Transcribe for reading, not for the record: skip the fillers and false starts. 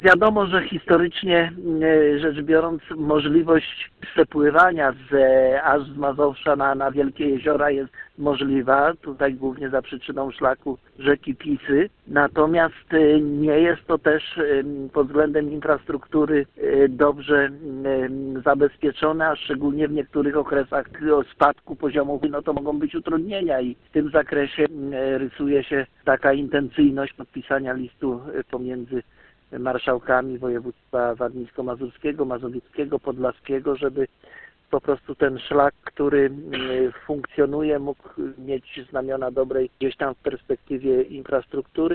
Wiadomo, że historycznie rzecz biorąc możliwość przepływania aż z Mazowsza na Wielkie Jeziora jest możliwa, tutaj głównie za przyczyną szlaku rzeki Pisy, natomiast nie jest to też pod względem infrastruktury dobrze zabezpieczone, a szczególnie w niektórych okresach spadku poziomu wody, no to mogą być utrudnienia i w tym zakresie rysuje się taka intencyjność podpisania listu pomiędzy marszałkami województwa warmińsko-mazurskiego, mazowieckiego, podlaskiego, żeby po prostu ten szlak, który funkcjonuje, mógł mieć znamiona dobrej gdzieś tam w perspektywie infrastruktury.